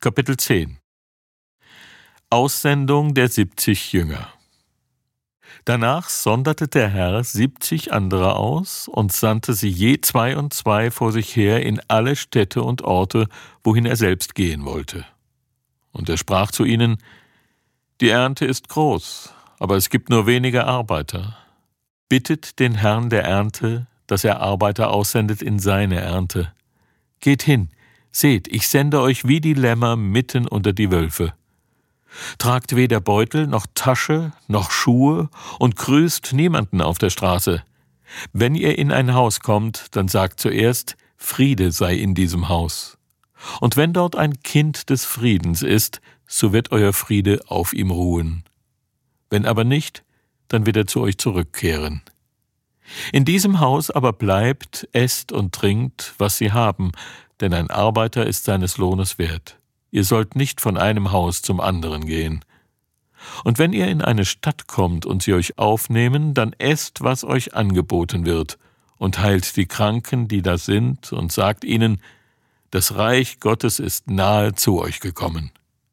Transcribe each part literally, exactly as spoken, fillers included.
Kapitel zehn. Aussendung der siebzig Jünger. Danach sonderte der Herr siebzig andere aus und sandte sie je zwei und zwei vor sich her in alle Städte und Orte, wohin er selbst gehen wollte. Und er sprach zu ihnen: Die Ernte ist groß, aber es gibt nur wenige Arbeiter. Bittet den Herrn der Ernte, dass er Arbeiter aussendet in seine Ernte. Geht hin, seht, ich sende euch wie die Lämmer mitten unter die Wölfe. Tragt weder Beutel noch Tasche noch Schuhe und grüßt niemanden auf der Straße. Wenn ihr in ein Haus kommt, dann sagt zuerst: Friede sei in diesem Haus. Und wenn dort ein Kind des Friedens ist, so wird euer Friede auf ihm ruhen. Wenn aber nicht, dann wird er zu euch zurückkehren. In diesem Haus aber bleibt, esst und trinkt, was sie haben, denn ein Arbeiter ist seines Lohnes wert. Ihr sollt nicht von einem Haus zum anderen gehen. Und wenn ihr in eine Stadt kommt und sie euch aufnehmen, dann esst, was euch angeboten wird, und heilt die Kranken, die da sind, und sagt ihnen: Das Reich Gottes ist nahe zu euch gekommen.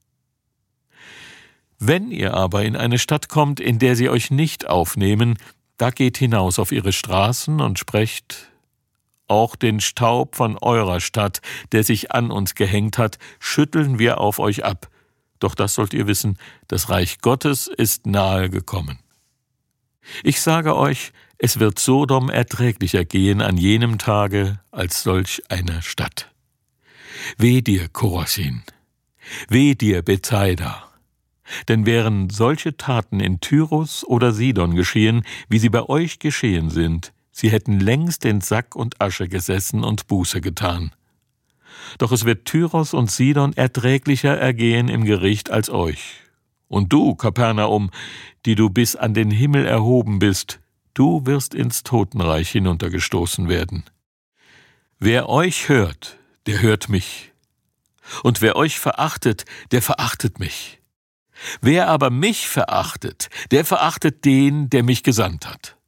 Wenn ihr aber in eine Stadt kommt, in der sie euch nicht aufnehmen, da geht hinaus auf ihre Straßen und sprecht: Auch den Staub von eurer Stadt, der sich an uns gehängt hat, schütteln wir auf euch ab. Doch das sollt ihr wissen, das Reich Gottes ist nahe gekommen. Ich sage euch, es wird Sodom erträglicher gehen an jenem Tage als solch eine Stadt. Weh dir, Chorazin! Weh dir, Bethsaida! Denn wären solche Taten in Tyrus oder Sidon geschehen, wie sie bei euch geschehen sind, sie hätten längst in Sack und Asche gesessen und Buße getan. Doch es wird Tyros und Sidon erträglicher ergehen im Gericht als euch. Und du, Kapernaum, die du bis an den Himmel erhoben bist, du wirst ins Totenreich hinuntergestoßen werden. Wer euch hört, der hört mich. Und wer euch verachtet, der verachtet mich. Wer aber mich verachtet, der verachtet den, der mich gesandt hat.